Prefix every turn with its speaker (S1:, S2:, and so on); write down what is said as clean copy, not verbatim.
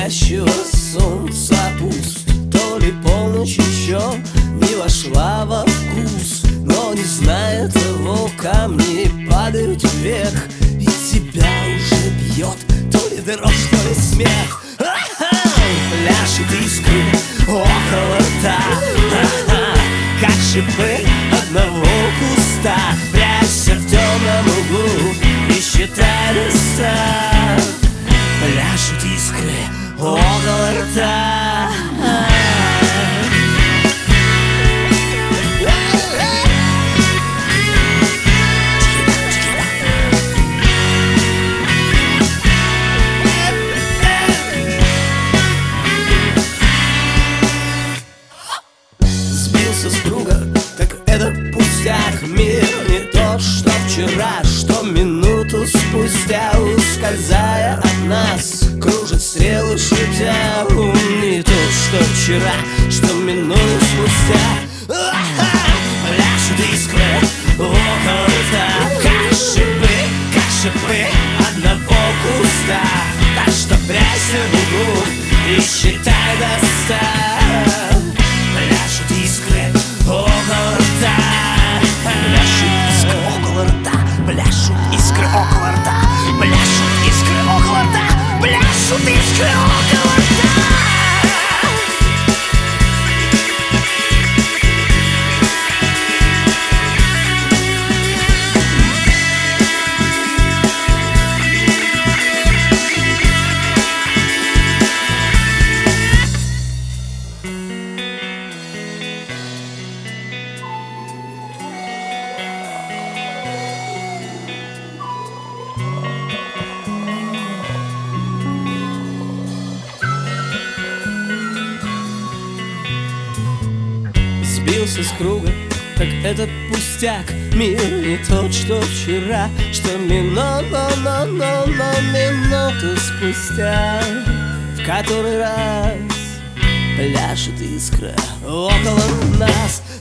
S1: заходящего солнца пуст. То ли полночь еще не вошла во вкус, но не зная того, камни падают вверх, и тебя уже бьет то ли дрожь, то ли смех. Пляшет искры около рта, как шипы одного куста. Прячься в темном углу и считай леса. Пляшут искры около рта. Сбился с круга, так это пустяк. Мир не то, что вчера, что минуту спустя, ускользая от нас, кружит стрелы, шутя. Не то, что вчера, что минуту спустя. Пляшут искры около рта, как шипы одного куста. Так что прячься в углу и считай до 100. Пляшут искры около рта. Пляшут искры около рта. Пляшут искры около рта. Пляшут искры около рта. Пляшут искры около рта. Сбился с круга, так это пустяк. Мир не тот, что вчера, что минуту спустя. В который раз пляшет искра около нас.